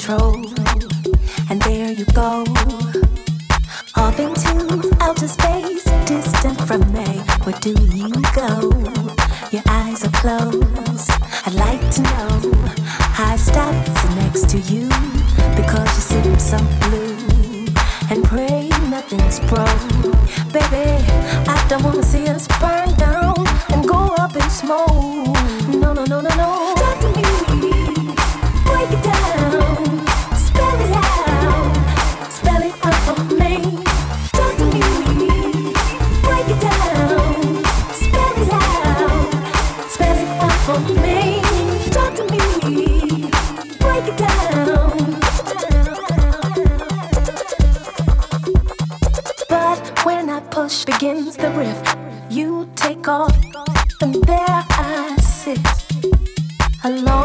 control. And there you go, off into outer space, distant from me. Where do you go? Your eyes are closed. I'd like to know how I stop sitting next to you, because you seem so blue. And pray nothing's broke. Baby, I don't wanna see us burn down and go up in smoke. No, no, no, no, no. Talk to me, break it down, spell it out for me. Talk to me, break it down, spell it out for me. Talk to me, break it down. But when I push begins the riff, you take off, and there I sit alone.